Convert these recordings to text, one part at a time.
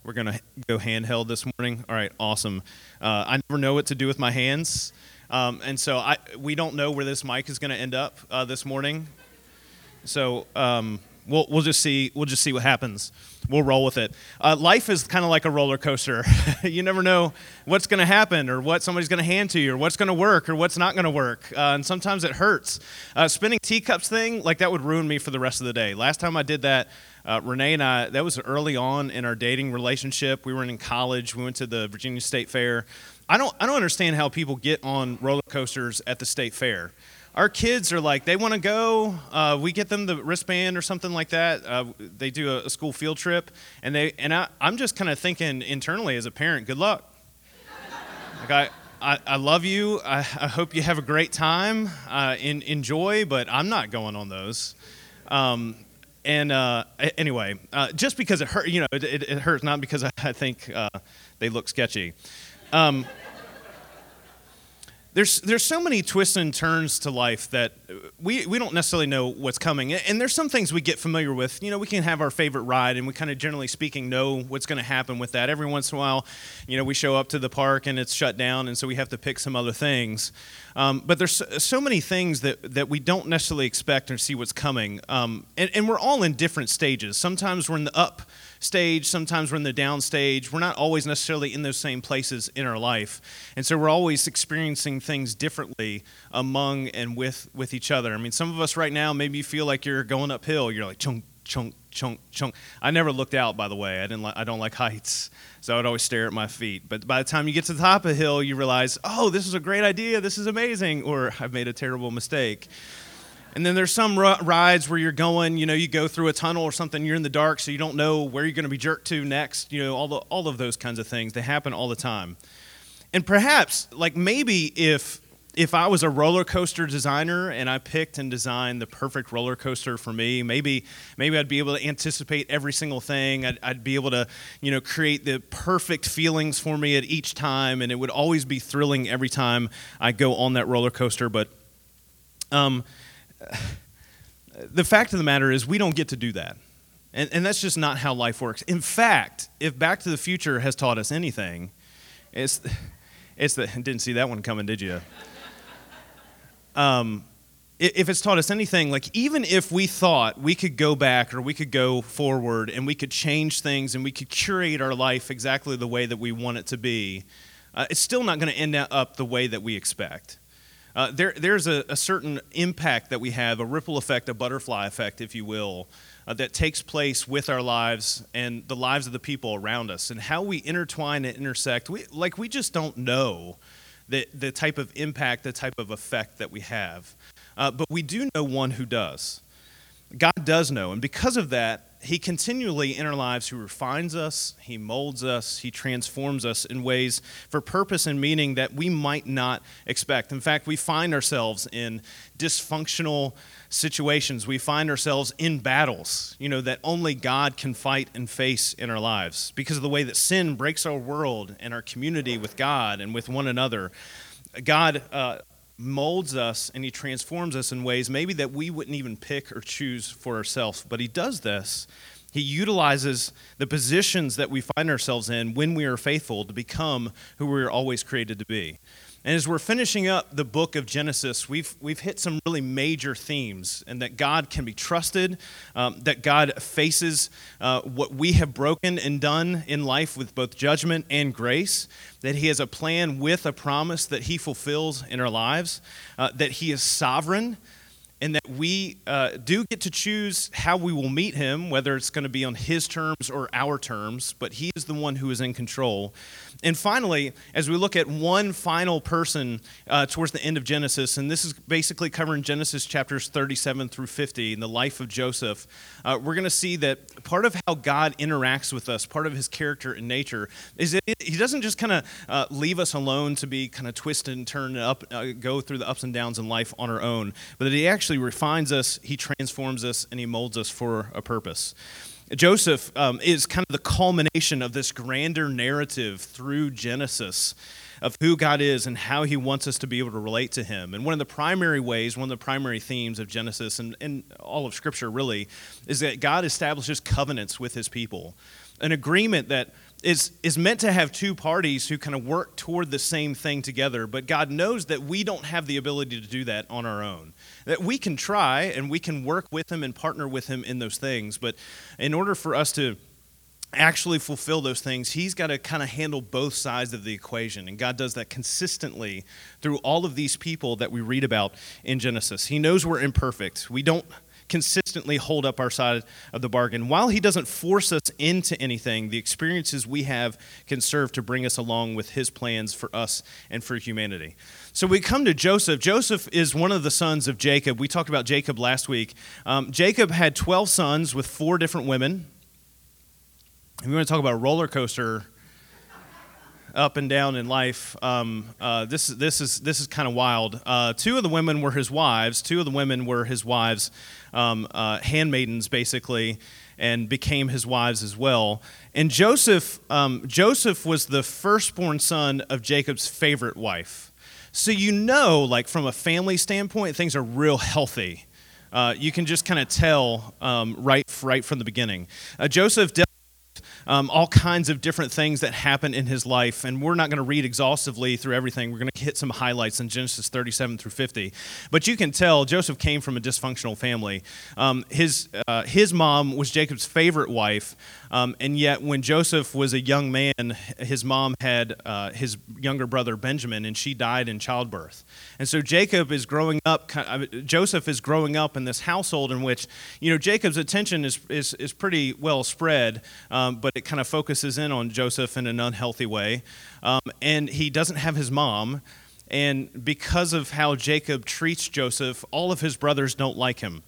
We're going to go handheld this morning. All right, awesome. I never know what to do with my hands, and so we don't know where this mic is going to end up this morning. So we'll just see. We'll just see what happens. We'll roll with it. Life is kind of like a roller coaster. You never know what's going to happen, or what somebody's going to hand to you, or what's going to work, or what's not going to work. And sometimes it hurts. Spinning teacups thing, like that would ruin me for the rest of the day. Last time I did that, Renee and I, that was early on in our dating relationship. We were in college. We went to the Virginia State Fair. I don't understand how people get on roller coasters at the state fair. Our kids are like, they want to go. We get them the wristband or something like that. They do a school field trip, and I'm just kind of thinking internally as a parent, good luck. Like I love you. I hope you have a great time. Enjoy, but I'm not going on those. Anyway, just because it hurt, it hurts, not because I think they look sketchy. There's so many twists and turns to life that we don't necessarily know what's coming. And there's some things we get familiar with. We can have our favorite ride, and we kind of generally speaking know what's going to happen with that. Every once in a while, we show up to the park and it's shut down, and so we have to pick some other things. But there's so many things that we don't necessarily expect or see what's coming. And we're all in different stages. Sometimes we're in the up stage, sometimes we're in the down stage. We're not always necessarily in those same places in our life. And so we're always experiencing things differently among and with each other. I mean, some of us right now, maybe you feel like you're going uphill. You're like, chunk, chunk, chunk, chunk. I never looked out, by the way. I don't like heights, so I would always stare at my feet. But by the time you get to the top of the hill, you realize, oh, this is a great idea. This is amazing. Or I've made a terrible mistake. And then there's some rides where you're going, you go through a tunnel or something, you're in the dark, so you don't know where you're going to be jerked to next. All of those kinds of things, they happen all the time. And perhaps, maybe if I was a roller coaster designer and I picked and designed the perfect roller coaster for me, maybe I'd be able to anticipate every single thing. I'd be able to, create the perfect feelings for me at each time, and it would always be thrilling every time I go on that roller coaster. But the fact of the matter is we don't get to do that. And that's just not how life works. In fact, if Back to the Future has taught us anything, it's didn't see that one coming, did you? If it's taught us anything, even if we thought we could go back or we could go forward and we could change things and we could curate our life exactly the way that we want it to be, it's still not going to end up the way that we expect. There's a certain impact that we have, a ripple effect, a butterfly effect, if you will, that takes place with our lives and the lives of the people around us, and how we intertwine and intersect. We just don't know the type of impact, the type of effect that we have. But we do know one who does. God does know, and because of that, He continually in our lives, He refines us, He molds us, He transforms us in ways for purpose and meaning that we might not expect. In fact, we find ourselves in dysfunctional situations. We find ourselves in battles, that only God can fight and face in our lives because of the way that sin breaks our world and our community with God and with one another. God molds us and He transforms us in ways maybe that we wouldn't even pick or choose for ourselves. But He does this. He utilizes the positions that we find ourselves in when we are faithful to become who we are always created to be. And as we're finishing up the book of Genesis, we've hit some really major themes, and that God can be trusted, that God faces what we have broken and done in life with both judgment and grace, that He has a plan with a promise that He fulfills in our lives, that He is sovereign, and that we do get to choose how we will meet Him, whether it's going to be on His terms or our terms, but He is the one who is in control. And finally, as we look at one final person towards the end of Genesis, and this is basically covering Genesis chapters 37 through 50 in the life of Joseph, we're going to see that part of how God interacts with us, part of His character and nature, is that He doesn't just kind of leave us alone to be kind of twisted and turned up, go through the ups and downs in life on our own, but that He actually refines us, He transforms us, and He molds us for a purpose. Joseph is kind of the culmination of this grander narrative through Genesis of who God is and how He wants us to be able to relate to Him. And one of the primary ways, one of the primary themes of Genesis and all of Scripture really, is that God establishes covenants with His people. an agreement that is meant to have two parties who kind of work toward the same thing together, but God knows that we don't have the ability to do that on our own. That we can try and we can work with him and partner with him in those things, but in order for us to actually fulfill those things, he's got to kind of handle both sides of the equation, and God does that consistently through all of these people that we read about in Genesis. He knows we're imperfect. We don't consistently hold up our side of the bargain. While he doesn't force us into anything, the experiences we have can serve to bring us along with his plans for us and for humanity. So we come to Joseph. Joseph is one of the sons of Jacob. We talked about Jacob last week. Jacob had 12 sons with 4 different women. If you want to talk about a roller coaster up and down in life, this is kind of wild. 2 of the women were his wives. 2 of the women were his wives' handmaidens, basically, and became his wives as well. And Joseph was the firstborn son of Jacob's favorite wife. So like from a family standpoint, things are real healthy. You can just kind of tell right from the beginning. Joseph all kinds of different things that happen in his life, and we're not going to read exhaustively through everything. We're going to hit some highlights in Genesis 37 through 50. But you can tell Joseph came from a dysfunctional family. His mom was Jacob's favorite wife, and yet when Joseph was a young man, his mom had his younger brother Benjamin, and she died in childbirth. And so Joseph is growing up in this household in which, Jacob's attention is pretty well spread, but it kind of focuses in on Joseph in an unhealthy way. And he doesn't have his mom. And because of how Jacob treats Joseph, all of his brothers don't like him.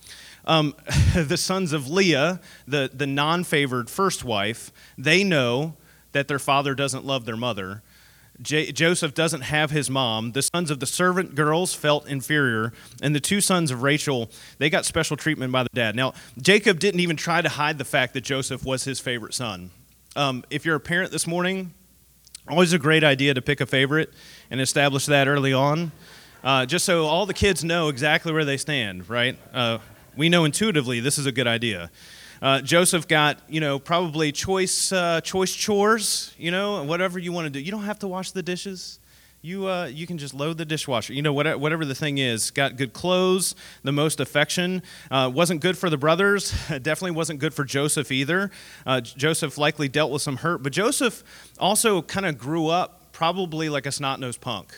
The sons of Leah, the non-favored first wife, they know that their father doesn't love their mother. Joseph doesn't have his mom. The sons of the servant girls felt inferior, and the 2 sons of Rachel, they got special treatment by the dad. Now, Jacob didn't even try to hide the fact that Joseph was his favorite son. If you're a parent this morning, always a great idea to pick a favorite and establish that early on, just so all the kids know exactly where they stand, right? We know intuitively this is a good idea. Joseph got, probably choice chores, whatever you want to do. You don't have to wash the dishes. You can just load the dishwasher. Whatever the thing is. Got good clothes, the most affection. Wasn't good for the brothers. Definitely wasn't good for Joseph either. Joseph likely dealt with some hurt. But Joseph also kind of grew up probably like a snot-nosed punk.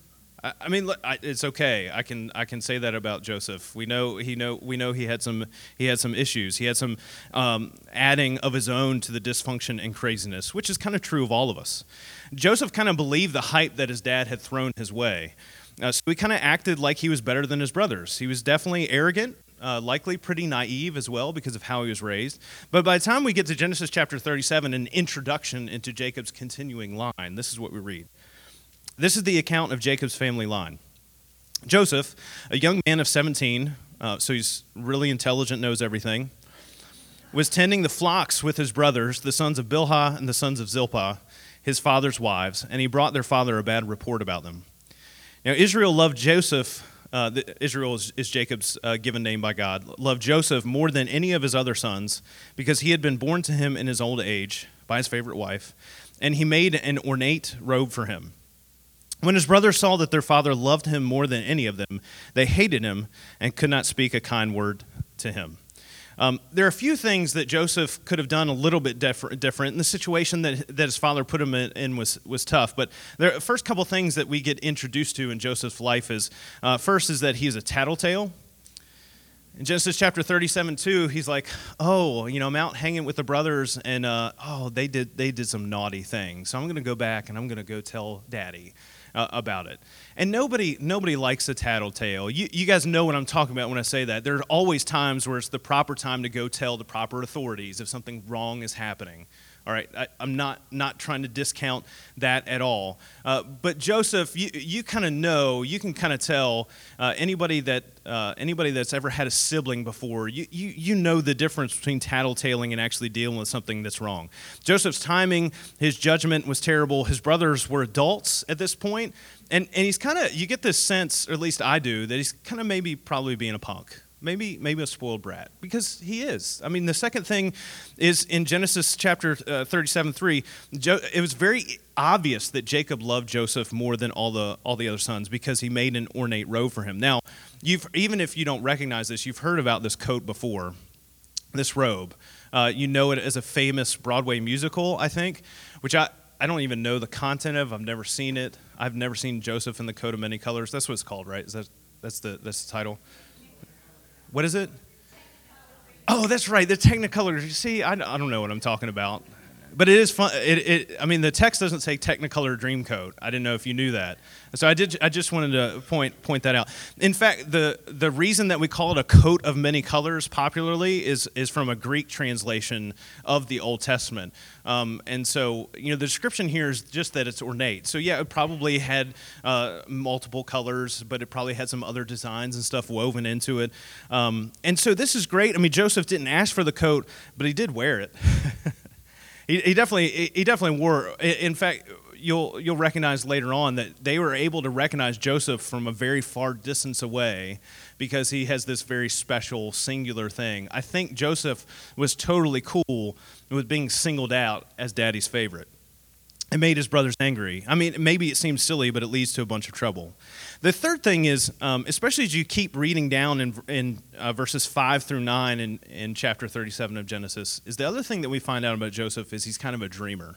I mean, look, it's okay. I can say that about Joseph. We know he had some issues. He had some adding of his own to the dysfunction and craziness, which is kind of true of all of us. Joseph kind of believed the hype that his dad had thrown his way, so he kind of acted like he was better than his brothers. He was definitely arrogant, likely pretty naive as well because of how he was raised. But by the time we get to Genesis chapter 37, an introduction into Jacob's continuing line, this is what we read. This is the account of Jacob's family line. Joseph, a young man of 17, so he's really intelligent, knows everything, was tending the flocks with his brothers, the sons of Bilhah and the sons of Zilpah, his father's wives, and he brought their father a bad report about them. Now, Israel loved Joseph. Israel is Jacob's given name by God, loved Joseph more than any of his other sons because he had been born to him in his old age by his favorite wife, and he made an ornate robe for him. When his brothers saw that their father loved him more than any of them, they hated him and could not speak a kind word to him. There are a few things that Joseph could have done a little bit different. And the situation that his father put him in was tough. But the first couple things that we get introduced to in Joseph's life is, first is that he's a tattletale. In Genesis chapter 37:2, he's like, I'm out hanging with the brothers, and they did some naughty things. So I'm going to go back and I'm going to go tell Daddy about it. And nobody likes a tattletale. You guys know what I'm talking about when I say that. There are always times where it's the proper time to go tell the proper authorities if something wrong is happening. All right, I'm not trying to discount that at all. But Joseph, you kind of know, you can kind of tell anybody that's ever had a sibling before, you know the difference between tattletaling and actually dealing with something that's wrong. Joseph's timing, his judgment was terrible. His brothers were adults at this point, and he's kind of, you get this sense, or at least I do, that he's kind of probably being a punk. maybe a spoiled brat, because he is. I mean, the second thing is in Genesis chapter 37:3, it was very obvious that Jacob loved Joseph more than all the other sons because he made an ornate robe for him. Now, even if you don't recognize this, you've heard about this coat before, this robe. You know it as a famous Broadway musical, I think, which I don't even know the content of. I've never seen it. I've never seen Joseph in the Coat of Many Colors. That's what it's called, right? That's the title? What is it? Oh, that's right, the Technicolor. You see, I don't know what I'm talking about. But it is fun. I mean, the text doesn't say Technicolor Dreamcoat. I didn't know if you knew that. So I just wanted to point that out. In fact, the reason that we call it a coat of many colors popularly is from a Greek translation of the Old Testament. And so, the description here is just that it's ornate. So yeah, it probably had multiple colors, but it probably had some other designs and stuff woven into it. And so this is great. I mean, Joseph didn't ask for the coat, but he did wear it. He definitely wore. In fact, you'll recognize later on that they were able to recognize Joseph from a very far distance away because he has this very special singular thing. I think Joseph was totally cool with being singled out as Daddy's favorite. It made his brothers angry. I mean, maybe it seems silly, but it leads to a bunch of trouble. The third thing is, especially as you keep reading down in verses 5 through 9 in chapter 37 of Genesis, is the other thing that we find out about Joseph is he's kind of a dreamer.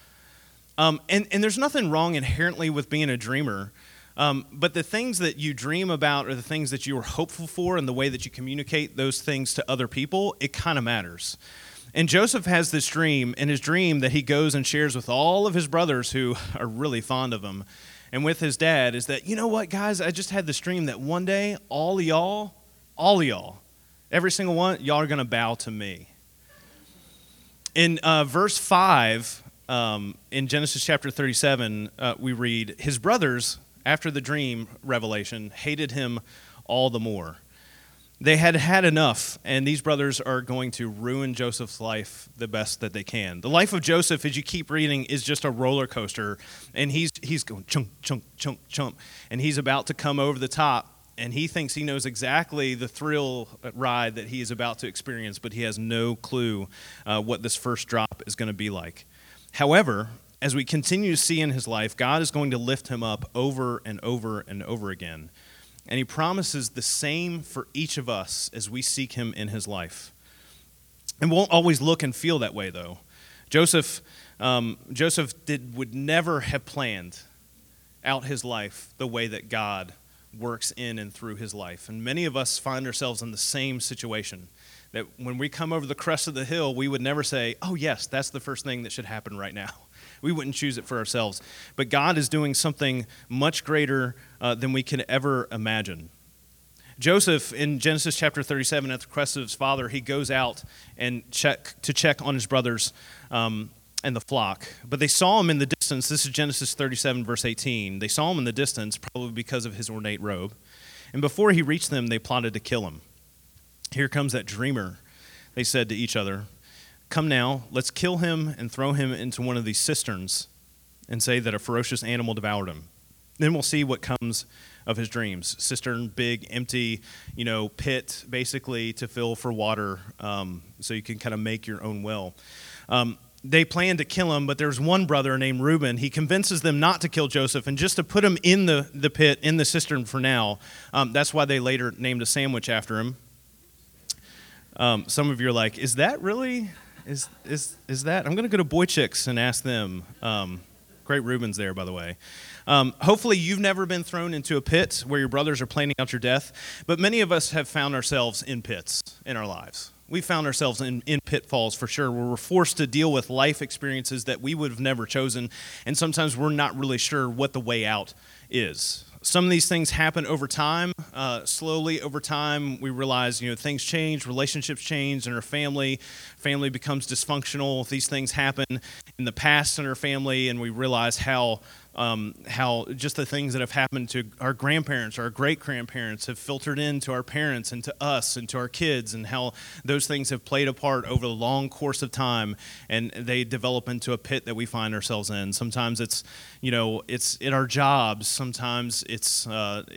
And there's nothing wrong inherently with being a dreamer, but the things that you dream about or the things that you are hopeful for and the way that you communicate those things to other people, it kind of matters. And Joseph has this dream, and his dream that he goes and shares with all of his brothers who are really fond of him, and with his dad, is that, you know what, guys, I just had this dream that one day, all of y'all, every single one, y'all are going to bow to me. In verse 5, in Genesis chapter 37, we read, his brothers, after the dream revelation, hated him all the more. They had had enough, and these brothers are going to ruin Joseph's life the best that they can. The life of Joseph, as you keep reading, is just a roller coaster, and he's going chunk, chunk, chunk, chunk, and he's about to come over the top, and he thinks he knows exactly the thrill ride that he is about to experience, but he has no clue what this first drop is going to be like. However, as we continue to see in his life, God is going to lift him up over and over and over again. And he promises the same for each of us as we seek him in his life. It won't always look and feel that way, though. Joseph would never have planned out his life the way that God works in and through his life. And many of us find ourselves in the same situation, that when we come over the crest of the hill, we would never say, oh, yes, that's the first thing that should happen right now. We wouldn't choose it for ourselves. But God is doing something much greater than we can ever imagine. Joseph, in Genesis chapter 37, at the request of his father, he goes out and check on his brothers and the flock. But they saw him in the distance. This is Genesis 37, verse 18. They saw him in the distance, probably because of his ornate robe. And before he reached them, they plotted to kill him. Here comes that dreamer, they said to each other. Come now, let's kill him and throw him into one of these cisterns and say that a ferocious animal devoured him. Then we'll see what comes of his dreams. Cistern, big, empty, pit, basically, to fill for water, so you can kind of make your own well. They plan to kill him, but there's one brother named Reuben. He convinces them not to kill Joseph and just to put him in the pit, in the cistern for now. That's why they later named a sandwich after him. Some of you are like, is that really... Is that? I'm going to go to Boy Chicks and ask them. Great Reuben's there, by the way. Hopefully you've never been thrown into a pit where your brothers are planning out your death, but many of us have found ourselves in pits in our lives. We found ourselves in pitfalls for sure, where we're forced to deal with life experiences that we would have never chosen, and sometimes we're not really sure what the way out is. Some of these things happen over time. Slowly over time, we realize, things change, relationships change in our family. Family becomes dysfunctional. These things happen in the past in our family, and we realize how how just the things that have happened to our grandparents, our great-grandparents have filtered into our parents and to us and to our kids, and how those things have played a part over the long course of time, and they develop into a pit that we find ourselves in. Sometimes it's in our jobs. Sometimes it's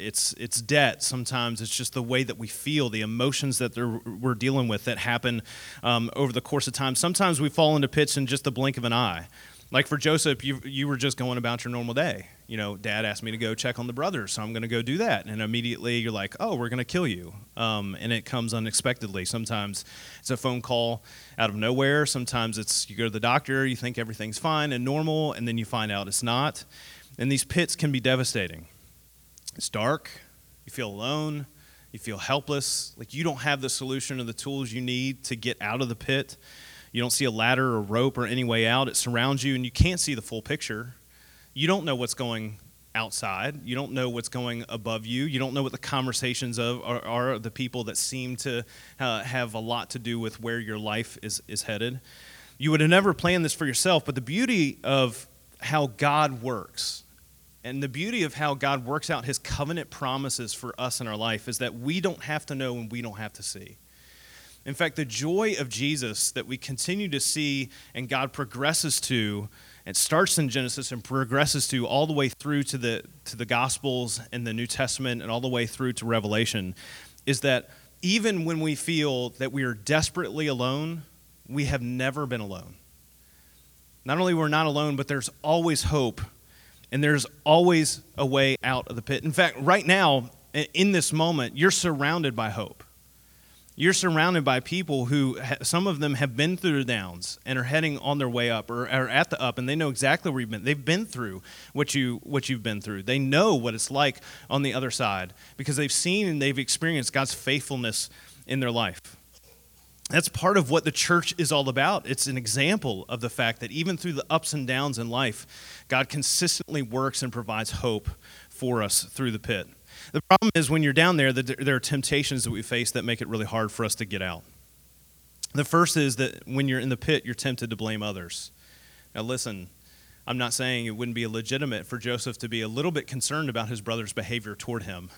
debt. Sometimes it's just the way that we feel, the emotions that we're dealing with that happen over the course of time. Sometimes we fall into pits in just the blink of an eye. Like for Joseph, you were just going about your normal day. Dad asked me to go check on the brothers, so I'm going to go do that. And immediately you're like, oh, we're going to kill you. And it comes unexpectedly. Sometimes it's a phone call out of nowhere. Sometimes it's you go to the doctor, you think everything's fine and normal, and then you find out it's not. And these pits can be devastating. It's dark. You feel alone. You feel helpless. Like you don't have the solution or the tools you need to get out of the pit. You don't see a ladder or rope or any way out. It surrounds you, and you can't see the full picture. You don't know what's going outside. You don't know what's going above you. You don't know what the conversations are the people that seem to have a lot to do with where your life is headed. You would have never planned this for yourself, but the beauty of how God works and the beauty of how God works out his covenant promises for us in our life is that we don't have to know and we don't have to see. In fact, the joy of Jesus that we continue to see and God progresses to, it starts in Genesis and progresses to all the way through to the Gospels and the New Testament and all the way through to Revelation, is that even when we feel that we are desperately alone, we have never been alone. Not only we're not alone, but there's always hope, and there's always a way out of the pit. In fact, right now, in this moment, you're surrounded by hope. You're surrounded by people who, some of them have been through the downs and are heading on their way up or are at the up, and they know exactly where you've been. They've been through what you've been through. They know what it's like on the other side because they've seen and they've experienced God's faithfulness in their life. That's part of what the church is all about. It's an example of the fact that even through the ups and downs in life, God consistently works and provides hope for us through the pit. The problem is when you're down there, that there are temptations that we face that make it really hard for us to get out. The first is that when you're in the pit, you're tempted to blame others. Now listen, I'm not saying it wouldn't be illegitimate for Joseph to be a little bit concerned about his brother's behavior toward him.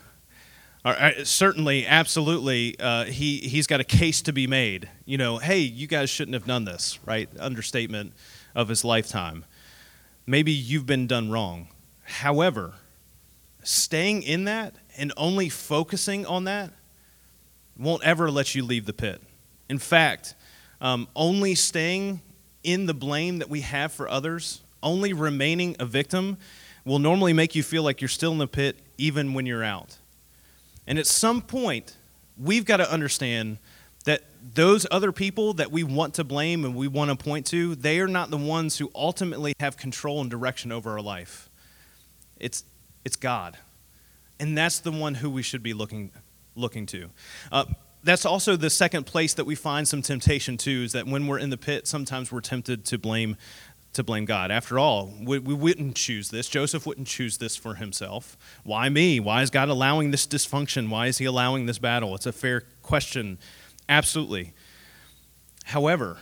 Certainly, absolutely, he's got a case to be made. Hey, you guys shouldn't have done this, right? Understatement of his lifetime. Maybe you've been done wrong. However, staying in that and only focusing on that won't ever let you leave the pit. In fact, only staying in the blame that we have for others, only remaining a victim, will normally make you feel like you're still in the pit even when you're out. And at some point, we've got to understand that those other people that we want to blame and we want to point to, they are not the ones who ultimately have control and direction over our life. It's God. And that's the one who we should be looking to. That's also the second place that we find some temptation too, is that when we're in the pit, sometimes we're tempted to blame God. After all, we wouldn't choose this. Joseph wouldn't choose this for himself. Why me? Why is God allowing this dysfunction? Why is he allowing this battle? It's a fair question. Absolutely. However,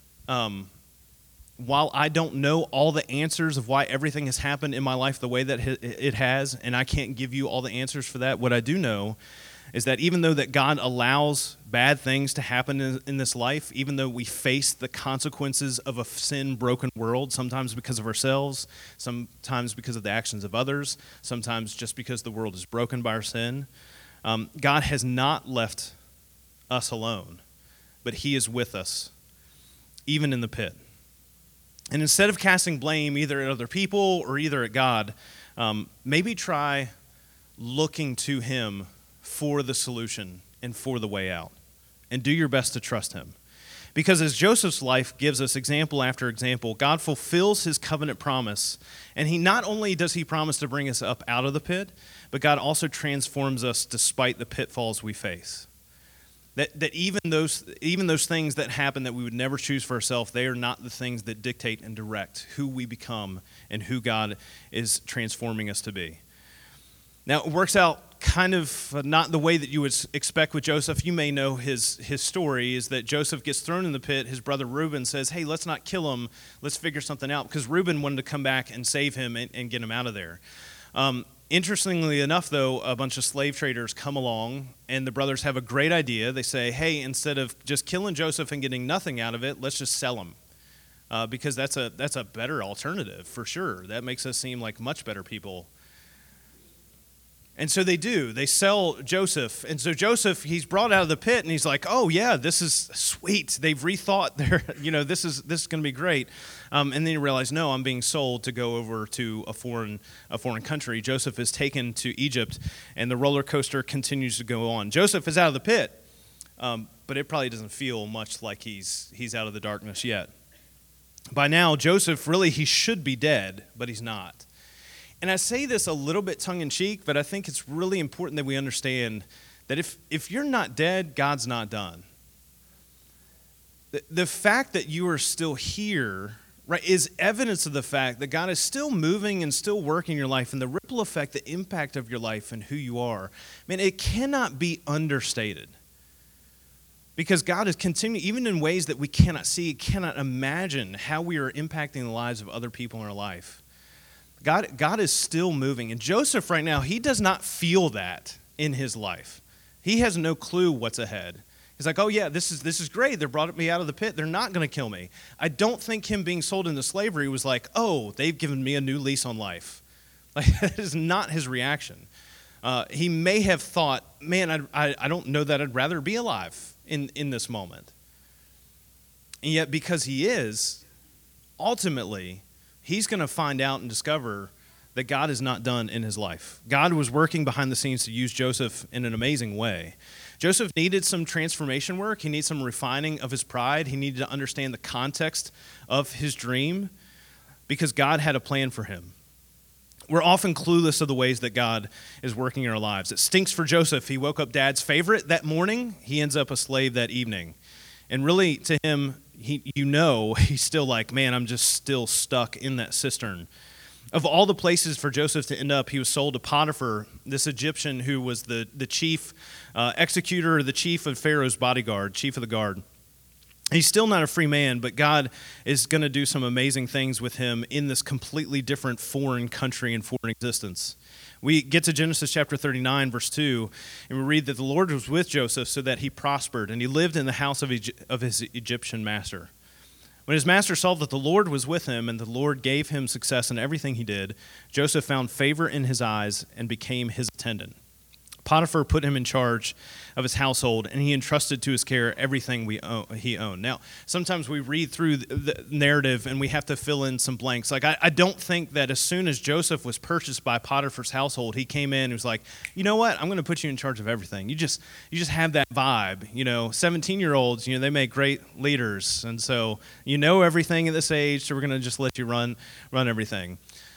while I don't know all the answers of why everything has happened in my life the way that it has, and I can't give you all the answers for that, what I do know is that even though that God allows bad things to happen in this life, even though we face the consequences of a sin-broken world, sometimes because of ourselves, sometimes because of the actions of others, sometimes just because the world is broken by our sin, God has not left us alone, but he is with us, even in the pit. And instead of casting blame either at other people or either at God, maybe try looking to him for the solution and for the way out. And do your best to trust him. Because as Joseph's life gives us example after example, God fulfills his covenant promise. And he not only does he promise to bring us up out of the pit, but God also transforms us despite the pitfalls we face. That even those things that happen that we would never choose for ourselves, they are not the things that dictate and direct who we become and who God is transforming us to be. Now, it works out kind of not the way that you would expect with Joseph. You may know his story is that Joseph gets thrown in the pit. His brother Reuben says, hey, let's not kill him. Let's figure something out, because Reuben wanted to come back and save him and get him out of there. Interestingly enough, though, a bunch of slave traders come along, and the brothers have a great idea. They say, hey, instead of just killing Joseph and getting nothing out of it, let's just sell him, because that's a better alternative for sure. That makes us seem like much better people. And so they do. They sell Joseph. And so Joseph, he's brought out of the pit, and he's like, oh, yeah, this is sweet. They've rethought their, this is going to be great. And then you realize, no, I'm being sold to go over to a foreign country. Joseph is taken to Egypt, and the roller coaster continues to go on. Joseph is out of the pit, but it probably doesn't feel much like he's out of the darkness yet. By now, Joseph, really, he should be dead, but he's not. And I say this a little bit tongue-in-cheek, but I think it's really important that we understand that if you're not dead, God's not done. The fact that you are still here, right, is evidence of the fact that God is still moving and still working in your life, and the ripple effect, the impact of your life and who you are. Man, it cannot be understated. Because God is continuing, even in ways that we cannot see, cannot imagine how we are impacting the lives of other people in our life. God is still moving. And Joseph right now, he does not feel that in his life. He has no clue what's ahead. He's like, oh yeah, this is great. They brought me out of the pit. They're not going to kill me. I don't think him being sold into slavery was like, oh, they've given me a new lease on life. Like, that is not his reaction. He may have thought, man, I don't know that I'd rather be alive in this moment. And yet, because he is, ultimately, he's going to find out and discover that God is not done in his life. God was working behind the scenes to use Joseph in an amazing way. Joseph needed some transformation work. He needed some refining of his pride. He needed to understand the context of his dream, because God had a plan for him. We're often clueless of the ways that God is working in our lives. It stinks for Joseph. He woke up dad's favorite that morning. He ends up a slave that evening. And really, to him, he's still like, man, I'm just still stuck in that cistern. Of all the places for Joseph to end up, he was sold to Potiphar, this Egyptian who was the chief executor, the chief of Pharaoh's bodyguard, chief of the guard. He's still not a free man, but God is going to do some amazing things with him in this completely different foreign country and foreign existence. We get to Genesis chapter 39, verse 2, and we read that the Lord was with Joseph so that he prospered, and he lived in the house of his Egyptian master. When his master saw that the Lord was with him and the Lord gave him success in everything he did, Joseph found favor in his eyes and became his attendant. Potiphar put him in charge of his household, and he entrusted to his care everything he owned. Now, sometimes we read through the narrative and we have to fill in some blanks. Like, I don't think that as soon as Joseph was purchased by Potiphar's household, he came in and was like, you know what, I'm going to put you in charge of everything. You just have that vibe. 17-year-olds, they make great leaders, and so you know everything at this age, so we're going to just let you run everything.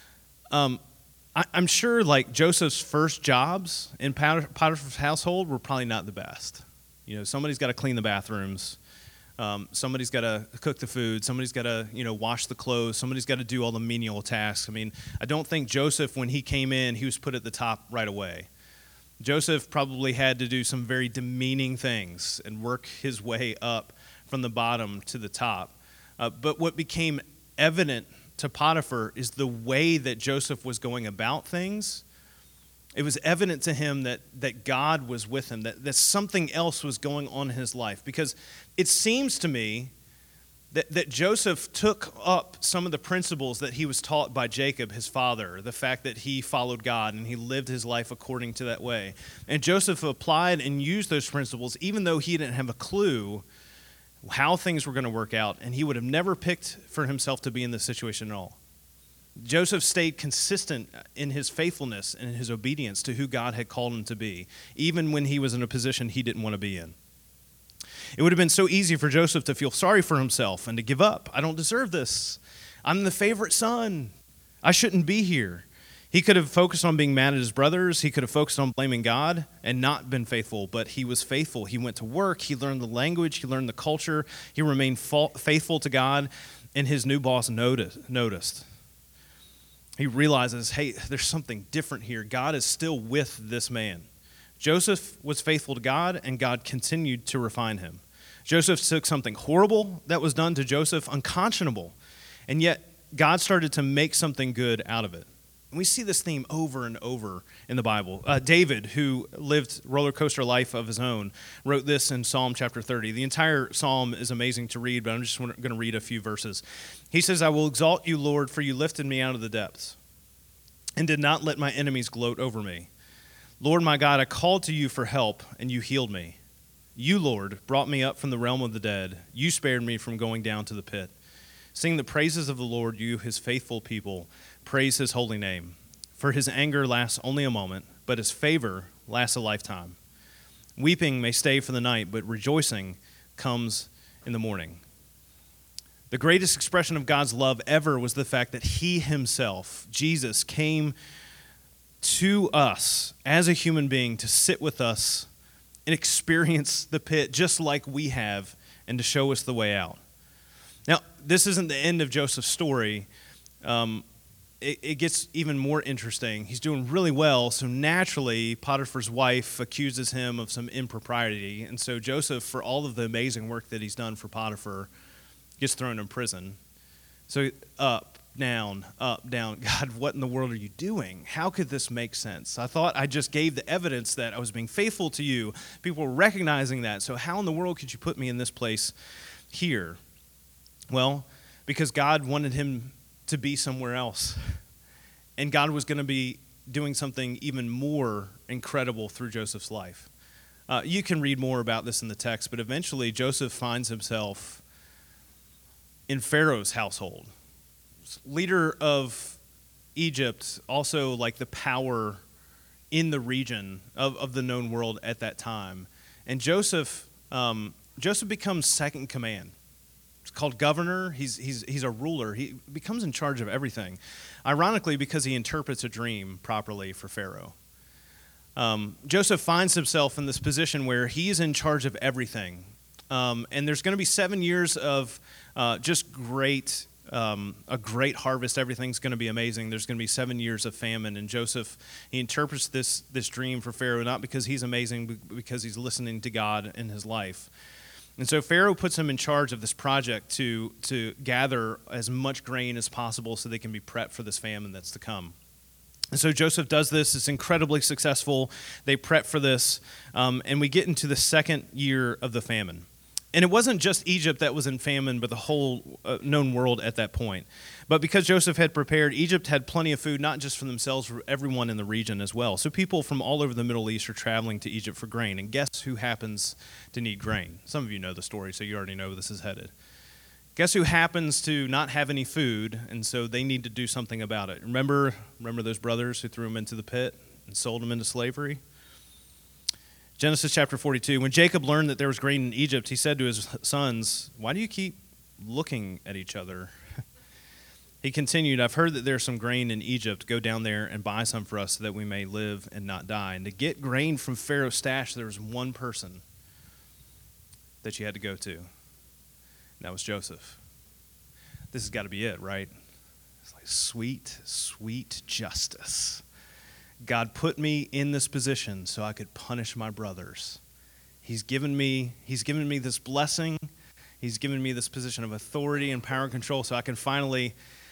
I'm sure, like, Joseph's first jobs in Potiphar's household were probably not the best. Somebody's got to clean the bathrooms. Somebody's got to cook the food. Somebody's got to, wash the clothes. Somebody's got to do all the menial tasks. I mean, I don't think Joseph, when he came in, he was put at the top right away. Joseph probably had to do some very demeaning things and work his way up from the bottom to the top. But what became evident to Potiphar is the way that Joseph was going about things. It was evident to him that God was with him, that something else was going on in his life. Because it seems to me that Joseph took up some of the principles that he was taught by Jacob, his father, the fact that he followed God and he lived his life according to that way. And Joseph applied and used those principles even though he didn't have a clue how things were going to work out, and he would have never picked for himself to be in this situation at all. Joseph stayed consistent in his faithfulness and in his obedience to who God had called him to be, even when he was in a position he didn't want to be in. It would have been so easy for Joseph to feel sorry for himself and to give up. I don't deserve this. I'm the favorite son. I shouldn't be here. He could have focused on being mad at his brothers. He could have focused on blaming God and not been faithful, but he was faithful. He went to work. He learned the language. He learned the culture. He remained faithful to God, and his new boss noticed. He realizes, hey, there's something different here. God is still with this man. Joseph was faithful to God, and God continued to refine him. Joseph took something horrible that was done to Joseph, unconscionable, and yet God started to make something good out of it. And we see this theme over and over in the Bible. David, who lived roller coaster life of his own, wrote this in Psalm chapter 30. The entire psalm is amazing to read, but I'm just going to read a few verses. He says, "I will exalt you, Lord, for you lifted me out of the depths and did not let my enemies gloat over me. Lord, my God, I called to you for help, and you healed me. You, Lord, brought me up from the realm of the dead. You spared me from going down to the pit. Sing the praises of the Lord, you, his faithful people. Praise his holy name. For his anger lasts only a moment, but his favor lasts a lifetime. Weeping may stay for the night, but rejoicing comes in the morning." The greatest expression of God's love ever was the fact that he himself, Jesus, came to us as a human being to sit with us and experience the pit just like we have and to show us the way out. Now, this isn't the end of Joseph's story. It gets even more interesting. He's doing really well, so naturally, Potiphar's wife accuses him of some impropriety. And so Joseph, for all of the amazing work that he's done for Potiphar, gets thrown in prison. So up, down, God, what in the world are you doing? How could this make sense? I thought I just gave the evidence that I was being faithful to you. People were recognizing that. So how in the world could you put me in this place here? Well, because God wanted him to be somewhere else. And God was going to be doing something even more incredible through Joseph's life. You can read more about this in the text, but eventually Joseph finds himself in Pharaoh's household. Leader of Egypt, also like the power in the region of the known world at that time. And Joseph becomes second in command. It's called governor. He's a ruler. He becomes in charge of everything. Ironically, because he interprets a dream properly for Pharaoh. Joseph finds himself in this position where he is in charge of everything. And there's going to be 7 years of just a great harvest. Everything's going to be amazing. There's going to be 7 years of famine. And Joseph, he interprets this dream for Pharaoh, not because he's amazing, but because he's listening to God in his life. And so Pharaoh puts him in charge of this project to gather as much grain as possible so they can be prepped for this famine that's to come. And so Joseph does this. It's incredibly successful. They prep for this. And we get into the second year of the famine. And it wasn't just Egypt that was in famine, but the whole known world at that point. But because Joseph had prepared, Egypt had plenty of food, not just for themselves, for everyone in the region as well. So people from all over the Middle East are traveling to Egypt for grain. And guess who happens to need grain? Some of you know the story, so you already know where this is headed. Guess who happens to not have any food, and so they need to do something about it? Remember those brothers who threw him into the pit and sold him into slavery? Genesis chapter 42, when Jacob learned that there was grain in Egypt, he said to his sons, "Why do you keep looking at each other?" He continued, "I've heard that there's some grain in Egypt. Go down there and buy some for us so that we may live and not die." And to get grain from Pharaoh's stash, there was one person that you had to go to. And that was Joseph. This has got to be it, right? It's like sweet, sweet justice. God put me in this position so I could punish my brothers. He's given me this blessing. He's given me this position of authority and power and control so I can finally,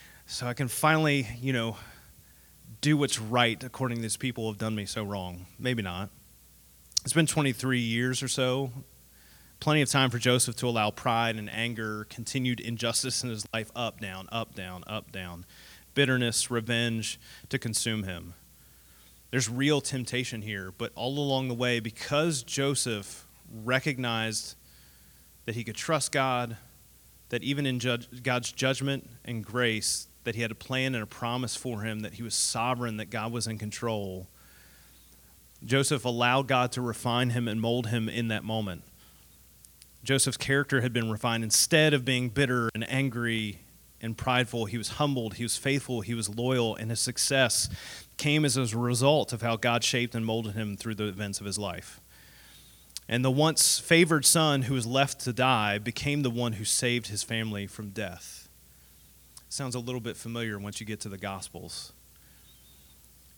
do what's right according to these people who have done me so wrong. Maybe not. It's been 23 years or so. Plenty of time for Joseph to allow pride and anger, continued injustice in his life, up, down, up, down, up, down. Bitterness, revenge to consume him. There's real temptation here, but all along the way, because Joseph recognized that he could trust God, that even in God's judgment and grace, that he had a plan and a promise for him, that he was sovereign, that God was in control, Joseph allowed God to refine him and mold him in that moment. Joseph's character had been refined. Instead of being bitter and angry and prideful, he was humbled, he was faithful, he was loyal, and his success came as a result of how God shaped and molded him through the events of his life. And the once favored son who was left to die became the one who saved his family from death. Sounds a little bit familiar once you get to the Gospels.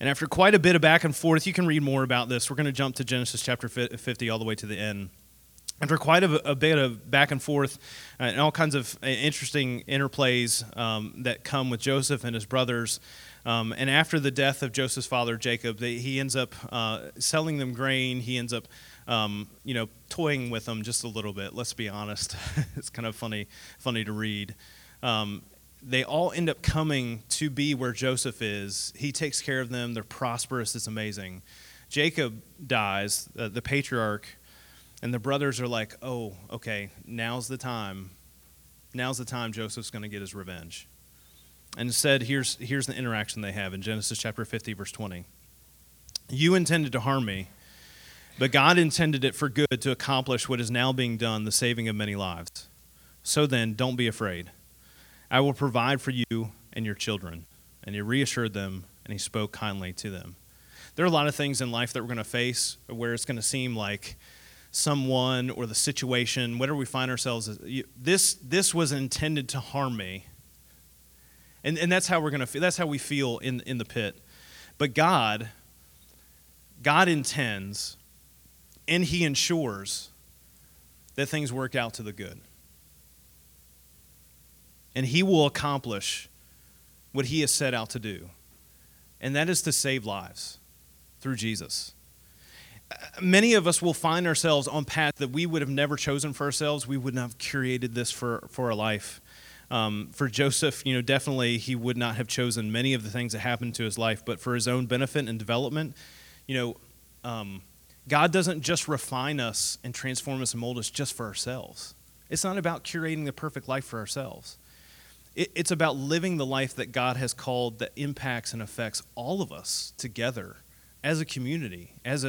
And after quite a bit of back and forth, you can read more about this. We're going to jump to Genesis chapter 50 all the way to the end. After quite a bit of back and forth and all kinds of interesting interplays that come with Joseph and his brothers, and after the death of Joseph's father, Jacob, he ends up selling them grain. He ends up, toying with them just a little bit. Let's be honest. It's kind of funny to read. They all end up coming to be where Joseph is. He takes care of them. They're prosperous. It's amazing. Jacob dies, the patriarch, and the brothers are like, oh, okay, now's the time. Now's the time Joseph's going to get his revenge. And instead, here's the interaction they have in Genesis chapter 50, verse 20. You intended to harm me, but God intended it for good to accomplish what is now being done, the saving of many lives. So then, don't be afraid. I will provide for you and your children. And he reassured them, and he spoke kindly to them. There are a lot of things in life that we're going to face where it's going to seem like someone or the situation, whatever we find ourselves, this was intended to harm me. And that's how we're going to feel. That's how we feel in the pit. But God intends, and he ensures that things work out to the good. And he will accomplish what he has set out to do. And that is to save lives through Jesus. Many of us will find ourselves on paths that we would have never chosen for ourselves. We wouldn't have curated this for our life. For Joseph, definitely he would not have chosen many of the things that happened to his life, but for his own benefit and development, God doesn't just refine us and transform us and mold us just for ourselves. It's not about curating the perfect life for ourselves. It's about living the life that God has called that impacts and affects all of us together as a community, as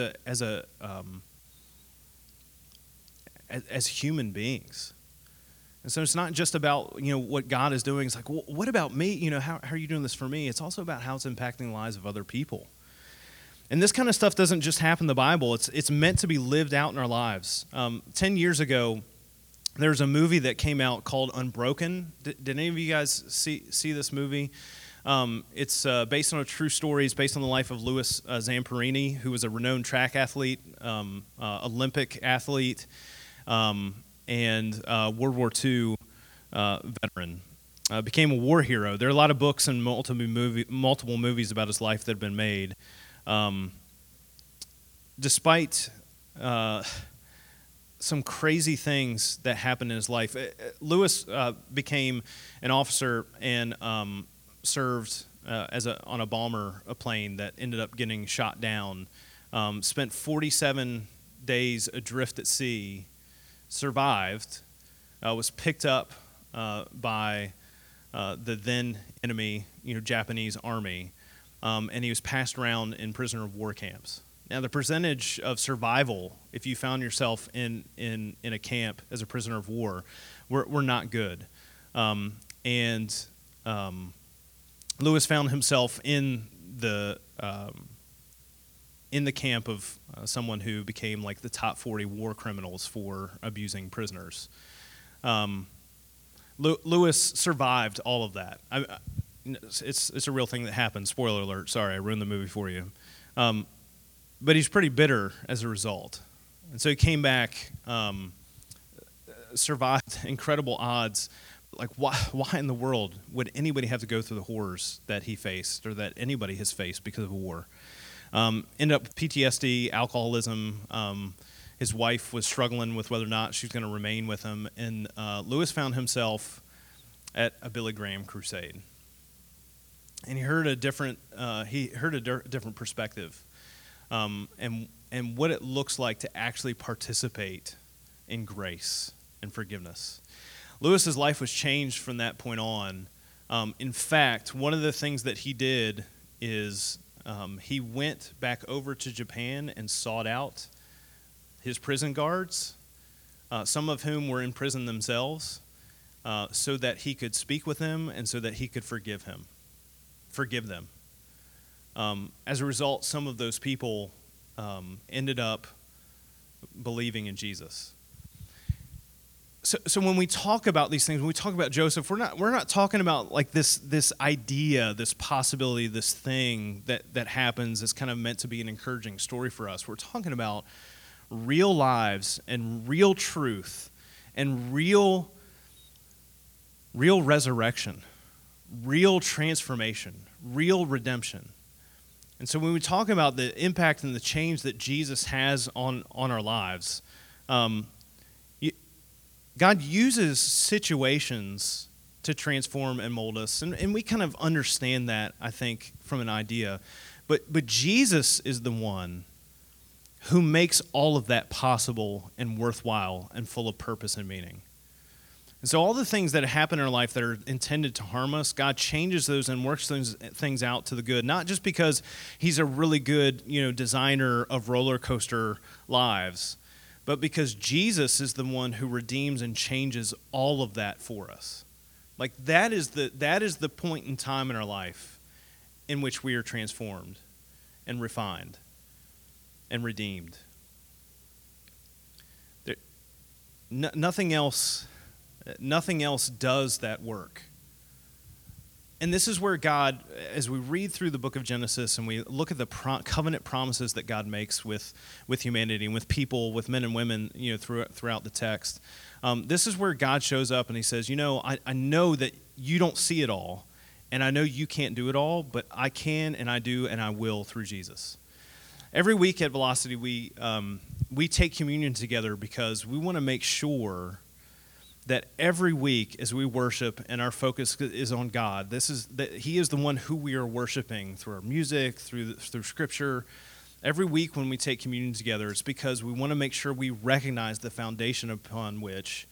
human beings. And so it's not just about, what God is doing. It's like, well, what about me? How are you doing this for me? It's also about how it's impacting the lives of other people. And this kind of stuff doesn't just happen in the Bible. It's meant to be lived out in our lives. 10 years ago, there was a movie that came out called Unbroken. Did any of you guys see this movie? It's based on a true story. It's based on the life of Louis Zamperini, who was a renowned track athlete, Olympic athlete, and World War II veteran. Became a war hero. There are a lot of books and multiple movies about his life that have been made. Despite some crazy things that happened in his life, Louis became an officer and served on a bomber, a plane that ended up getting shot down. Spent 47 days adrift at sea. Survived, was picked up by the then enemy, Japanese army, and he was passed around in prisoner of war camps. Now, the percentage of survival, if you found yourself in a camp as a prisoner of war, were not good. And Louis found himself in the camp of someone who became like the top 40 war criminals for abusing prisoners. Louis survived all of that. It's a real thing that happened. Spoiler alert. Sorry, I ruined the movie for you. But he's pretty bitter as a result. And so he came back, survived incredible odds. Like, why in the world would anybody have to go through the horrors that he faced or that anybody has faced because of war? Ended up with PTSD, alcoholism. His wife was struggling with whether or not she was going to remain with him. And Louis found himself at a Billy Graham crusade. And he heard a different perspective. And what it looks like to actually participate in grace and forgiveness. Lewis's life was changed from that point on. In fact, one of the things that he did is he went back over to Japan and sought out his prison guards, some of whom were in prison themselves, so that he could speak with them and so that he could forgive them. As a result, some of those people ended up believing in Jesus. So when we talk about these things, when we talk about Joseph, we're not talking about like this idea, this possibility, this thing that happens that's kind of meant to be an encouraging story for us. We're talking about real lives and real truth and real resurrection, real transformation, real redemption. And so when we talk about the impact and the change that Jesus has on our lives, God uses situations to transform and mold us, and we kind of understand that, I think, from an idea. But Jesus is the one who makes all of that possible and worthwhile and full of purpose and meaning. And so all the things that happen in our life that are intended to harm us, God changes those and works those things out to the good, not just because he's a really good, designer of roller coaster lives, but because Jesus is the one who redeems and changes all of that for us. Like that is the point in time in our life in which we are transformed and refined and redeemed. Nothing else does that work. And this is where God, as we read through the book of Genesis and we look at the covenant promises that God makes with humanity and with people, with men and women, throughout the text, this is where God shows up and he says, I know that you don't see it all, and I know you can't do it all, but I can and I do and I will through Jesus. Every week at Velocity, we take communion together because we want to make sure that every week as we worship and our focus is on God, that he is the one who we are worshiping through our music, through Scripture. Every week when we take communion together, it's because we want to make sure we recognize the foundation upon which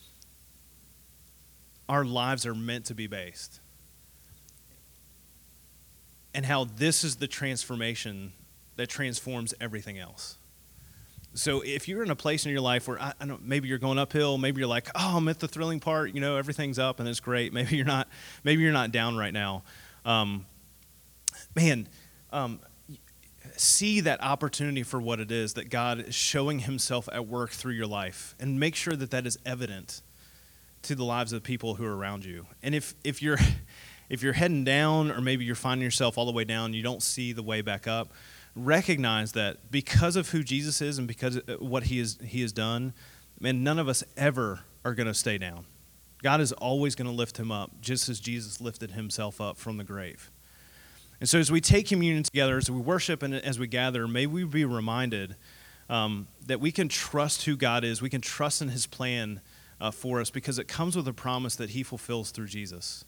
our lives are meant to be based, and how this is the transformation that transforms everything else. So if you're in a place in your life where, I don't know, maybe you're going uphill, maybe you're like, oh, I'm at the thrilling part, everything's up and it's great. Maybe you're not down right now. See that opportunity for what it is, that God is showing himself at work through your life, and make sure that is evident to the lives of the people who are around you. And if you're heading down, or maybe you're finding yourself all the way down, you don't see the way back up, recognize that because of who Jesus is and because of what he has done, man, none of us ever are going to stay down. God is always going to lift him up, just as Jesus lifted himself up from the grave. And so as we take communion together, as we worship and as we gather, may we be reminded that we can trust who God is. We can trust in his plan for us, because it comes with a promise that he fulfills through Jesus.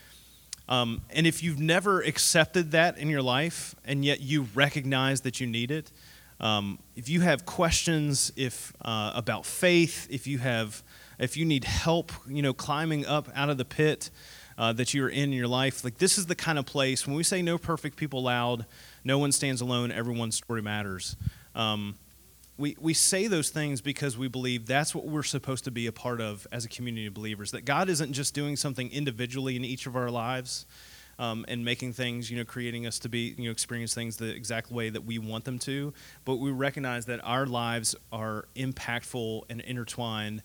And if you've never accepted that in your life, and yet you recognize that you need it, if you have questions about faith, if you need help, climbing up out of the pit that you're in your life, like this is the kind of place when we say no perfect people allowed, no one stands alone, everyone's story matters. We say those things because we believe that's what we're supposed to be a part of as a community of believers, that God isn't just doing something individually in each of our lives and making things, creating us to be, experience things the exact way that we want them to, but we recognize that our lives are impactful and intertwined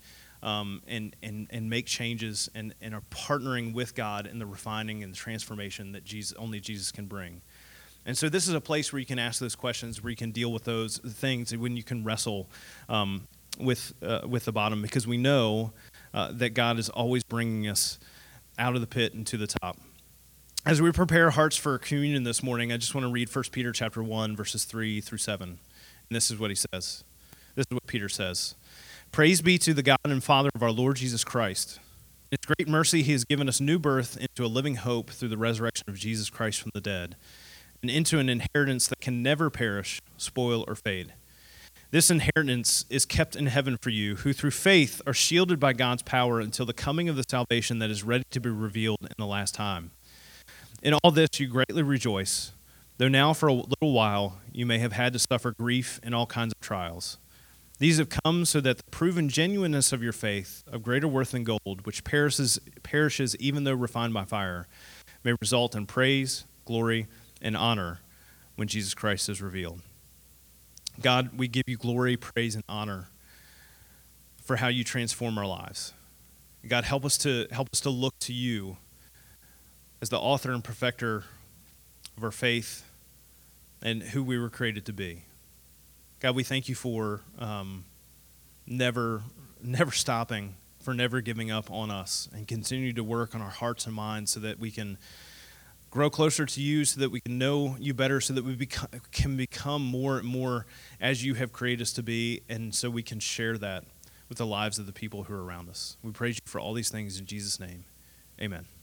and make changes and are partnering with God in the refining and the transformation that only Jesus can bring. And so this is a place where you can ask those questions, where you can deal with those things, and when you can wrestle with the bottom, because we know that God is always bringing us out of the pit and to the top. As we prepare our hearts for communion this morning, I just want to read 1 Peter chapter 1, verses 3 through 7. And this is what he says. This is what Peter says. Praise be to the God and Father of our Lord Jesus Christ. In his great mercy, he has given us new birth into a living hope through the resurrection of Jesus Christ from the dead, and into an inheritance that can never perish, spoil, or fade. This inheritance is kept in heaven for you, who through faith are shielded by God's power until the coming of the salvation that is ready to be revealed in the last time. In all this you greatly rejoice, though now for a little while you may have had to suffer grief and all kinds of trials. These have come so that the proven genuineness of your faith, of greater worth than gold, which perishes even though refined by fire, may result in praise, glory, and honor when Jesus Christ is revealed. God, we give you glory, praise, and honor for how you transform our lives. God, help us to look to you as the author and perfecter of our faith and who we were created to be. God, we thank you for never stopping, for never giving up on us, and continue to work on our hearts and minds so that we can grow closer to you, so that we can know you better, so that we can become more and more as you have created us to be, and so we can share that with the lives of the people who are around us. We praise you for all these things in Jesus' name. Amen.